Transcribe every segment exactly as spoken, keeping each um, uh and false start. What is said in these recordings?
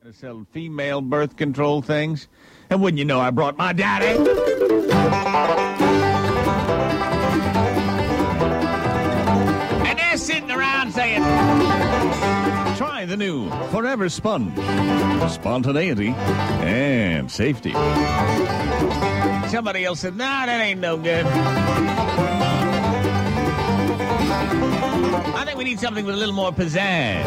I sell female birth control things. And wouldn't you know, I brought my daddy. And they're sitting around saying, try the new Forever Sponge. Spontaneity and safety. Somebody else said, nah, that ain't no good. I think we need something with a little more pizzazz.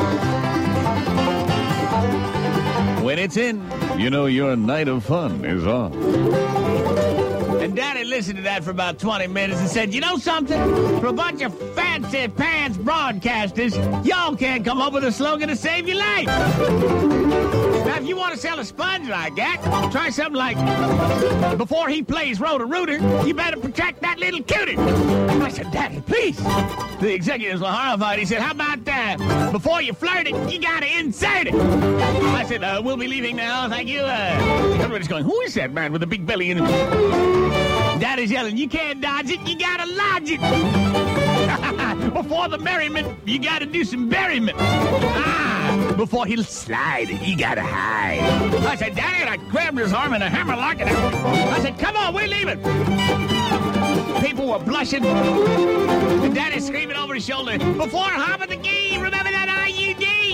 When it's in, you know your night of fun is on. And Daddy listened to that for about twenty minutes and said, you know something? For a bunch of fancy pants broadcasters, y'all can't come up with a slogan to save your life. Now, if you want to sell a sponge like that, try something like, before he plays Roto-Rooter, you better protect that little cutie. I said, Daddy, please. The executives were horrified. He said, how about that? Before you flirt it, you got to insert it. I said, uh, we'll be leaving now. Thank you. Uh, everybody's going, who is that man with a big belly in him? Daddy's yelling, you can't dodge it, you gotta lodge it. Before the merriment, you gotta do some berryment. Ah, before he'll slide, you gotta hide. I said, Daddy, and I grabbed his arm and a hammer lock it out. I said, come on, we're leaving. People were blushing. And Daddy screaming over his shoulder, before half of the game, remember that I U D.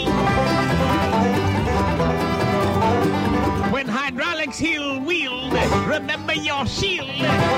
When hydraulics heel wield, remember your shield.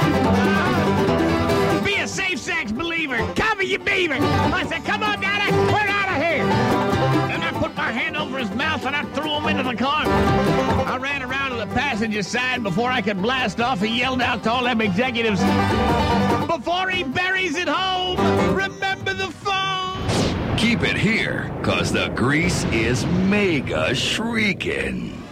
Be a safe sex believer. Cover your beaver. I said, come on, Daddy, we're out of here. And I put my hand over his mouth and I threw him into the car. I ran around to the passenger side before I could blast off. He yelled out to all them executives, before he buries it home, remember the phone. Keep it here, cause the grease is mega shrieking.